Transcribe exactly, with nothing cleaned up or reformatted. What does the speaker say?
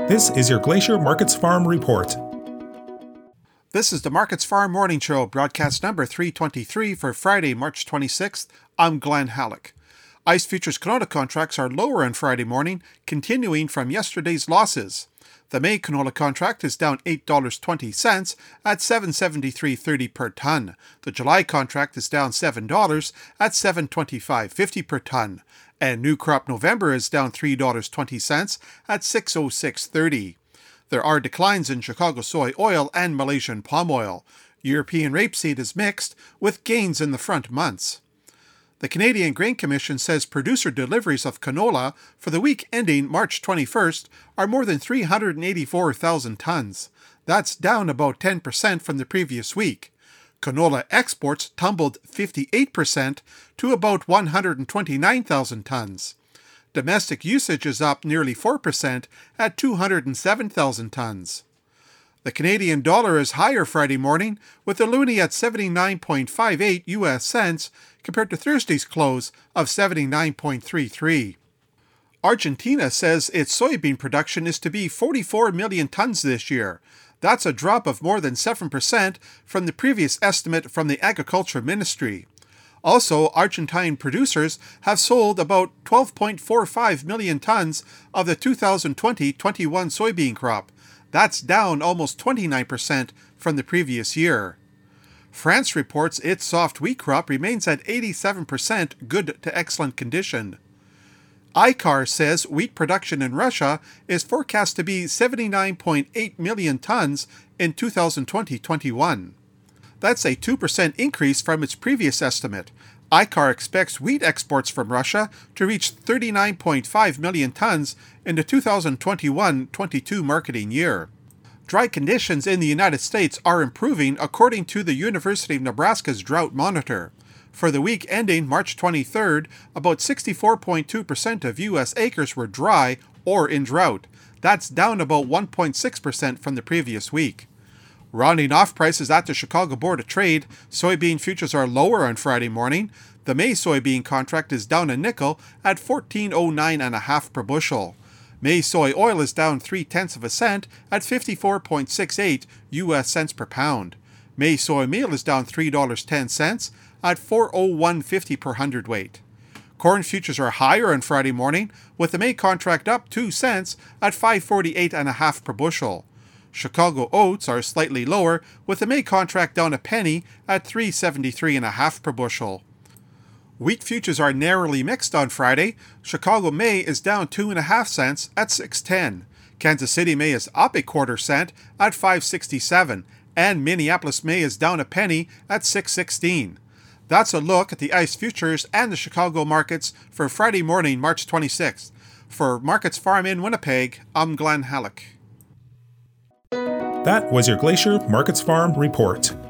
This is your Glacier Markets Farm Report. This is the Markets Farm Morning Show, broadcast number three twenty-three for Friday, March twenty-sixth. I'm Glenn Halleck. ICE futures canola contracts are lower on Friday morning, continuing from yesterday's losses. The May canola contract is down eight dollars and twenty cents at seven seventy-three thirty per ton. The July contract is down seven dollars at seven twenty-five fifty per ton. And new crop November is down three dollars and twenty cents at six oh six thirty. There are declines in Chicago soy oil and Malaysian palm oil. European rapeseed is mixed, with gains in the front months. The Canadian Grain Commission says producer deliveries of canola for the week ending March twenty-first are more than three hundred eighty-four thousand tons. That's down about ten percent from the previous week. Canola exports tumbled fifty-eight percent to about one hundred twenty-nine thousand tons. Domestic usage is up nearly four percent at two hundred seven thousand tons. The Canadian dollar is higher Friday morning, with the loonie at seventy-nine point five eight U S cents compared to Thursday's close of seventy-nine point three three. Argentina says its soybean production is to be forty-four million tons this year. That's a drop of more than seven percent from the previous estimate from the Agriculture Ministry. Also, Argentine producers have sold about twelve point four five million tons of the two thousand twenty twenty-one soybean crop. That's down almost twenty-nine percent from the previous year. France reports its soft wheat crop remains at eighty-seven percent good to excellent condition. I C A R says wheat production in Russia is forecast to be seventy-nine point eight million tons in two thousand twenty twenty-one. That's a two percent increase from its previous estimate. I C A R expects wheat exports from Russia to reach thirty-nine point five million tons in the two thousand twenty-one twenty-two marketing year. Dry conditions in the United States are improving according to the University of Nebraska's Drought Monitor. For the week ending March twenty-third, about sixty-four point two percent of U S acres were dry or in drought. That's down about one point six percent from the previous week. Rounding off prices at the Chicago Board of Trade, soybean futures are lower on Friday morning. The May soybean contract is down a nickel at fourteen oh nine and a half per bushel. May soy oil is down three tenths of a cent at fifty-four point six eight U S cents per pound. May soy meal is down three dollars and ten cents at four oh one fifty per hundredweight. Corn futures are higher on Friday morning, with the May contract up two cents at five forty-eight and a half per bushel. Chicago oats are slightly lower, with the May contract down a penny at three seventy-three and a half per bushel. Wheat futures are narrowly mixed on Friday. Chicago May is down two and a half cents at six ten. Kansas City May is up a quarter cent at five sixty-seven, and Minneapolis May is down a penny at six sixteen. That's a look at the ICE futures and the Chicago markets for Friday morning, March twenty-sixth. For Markets Farm in Winnipeg, I'm Glenn Halleck. That was your Glacier Markets Farm Report.